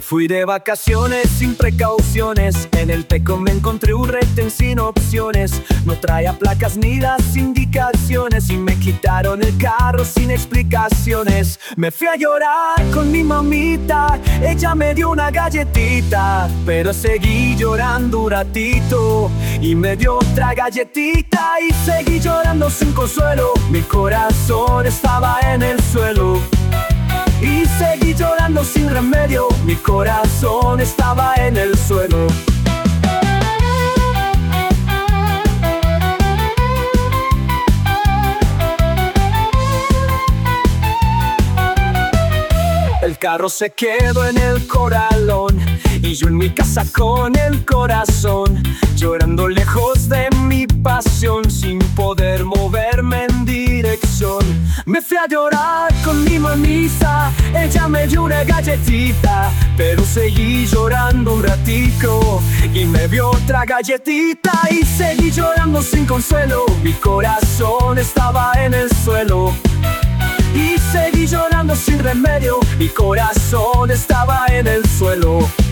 fui de vacaciones sin precauciones. En el Peco me encontré un retén sin opciones. No traía placas ni las indicaciones y me quitaron el carro sin explicaciones. Me fui a llorar con mi mamita, ella me dio una galletita, pero seguí llorando un ratito y me dio otra galletita y seguí llorando sin consuelo. Mi corazón estaba en el suelo y seguí llorando sin remedio. Mi corazón estaba en el suelo. El carro se quedó en el corralón y yo en mi casa con el corazón llorando lejos de mi pasión, sin poder moverme en dirección. Me fui a llorar con mi mamita, ella me dio una galletita, pero seguí llorando un ratico y me dio otra galletita y seguí llorando sin consuelo. Mi corazón estaba en el suelo y seguí llorando sin remedio. Mi corazón estaba en el suelo.